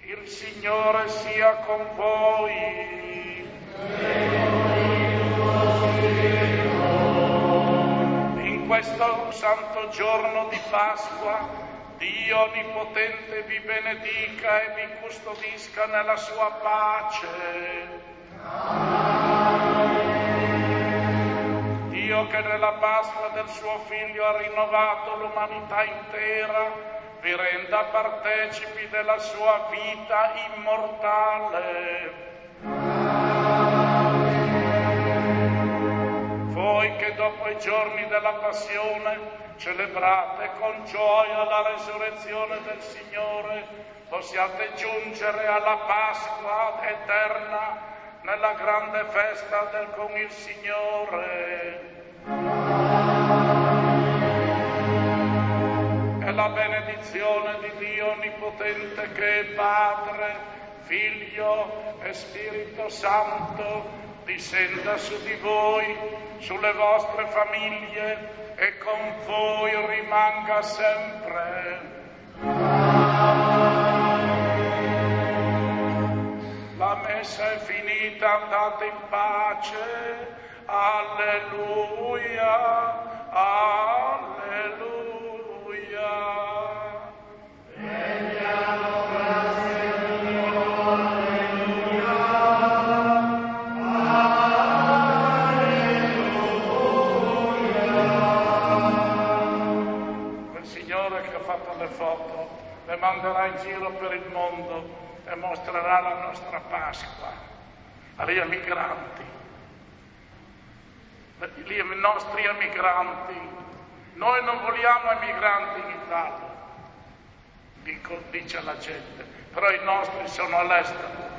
Il Signore sia con voi. In questo santo giorno di Pasqua, Dio Onnipotente vi benedica e vi custodisca nella sua pace. Dio che nella Pasqua del suo Figlio ha rinnovato l'umanità intera, vi renda partecipi della sua vita immortale. Voi che dopo i giorni della Passione celebrate con gioia la resurrezione del Signore, possiate giungere alla Pasqua eterna nella grande festa con il Signore. E la benedizione di Dio Onnipotente, che è Padre, Figlio e Spirito Santo, discenda su di voi, sulle vostre famiglie e con voi rimanga sempre. La messa è finita, andate in pace. Alleluia, alleluia. Rendiamo grazie a Dio, alleluia, alleluia. Quel Signore che ha fatto le foto le manderà in giro per il mondo e mostrerà la nostra Pasqua agli emigranti, i nostri emigranti. Noi non vogliamo emigranti in Italia, dice la gente, però i nostri sono all'estero.